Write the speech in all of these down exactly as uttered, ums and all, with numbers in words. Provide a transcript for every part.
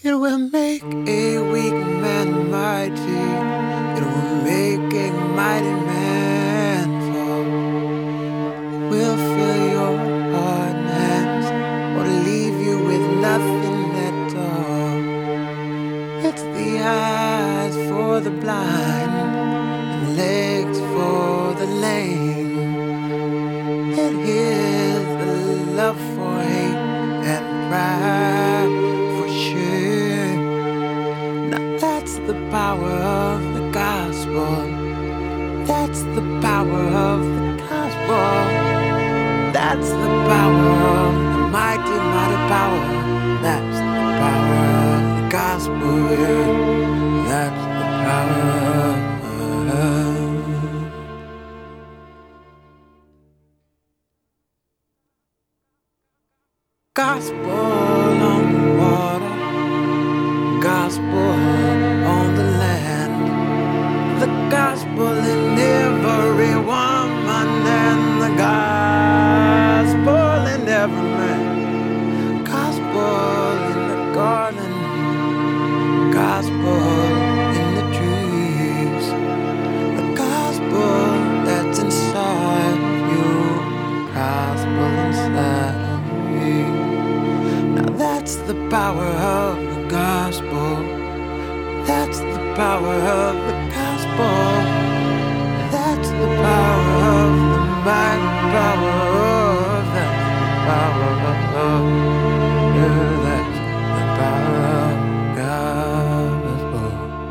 It will make a weak man mighty. It will make a mighty man fall. Will fill your heart and hands, or leave you with nothing at all. It's the eyes for the blind and legs for the lame. It is the love for hate and pride for shame. Now that's the power of the gospel. That's the power of the gospel. That's the power of the mighty, mighty power. That's the power of the gospel. Yeah. That's the power of gospel on the water, gospel on the land, the gospel in every woman and the gospel in every man, gospel in the garden, gospel in the trees, the gospel that's inside of you, gospel inside of me. Now that's the power of the gospel. That's the power of the gospel. That's the power of the mighty power of that's the power of love. Yeah, that's the power of gospel.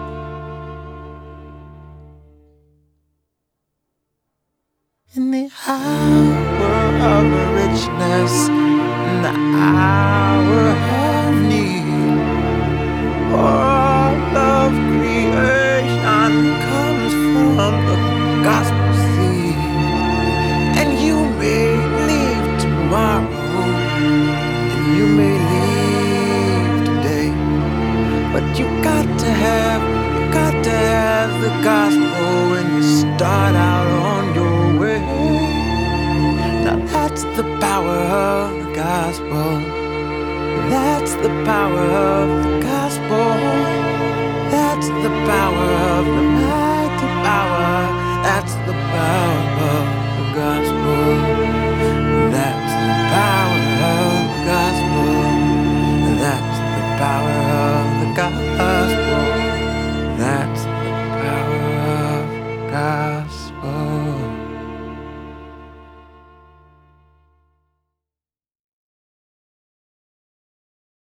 In the hour of richness, in the hour of need, all of creation comes from the gospel seed. And you may leave tomorrow, and you may leave today, but you got to have, you got to have the gospel when you start out on your way. Now that's the power of the gospel. That's the power of the gospel. That's the power of the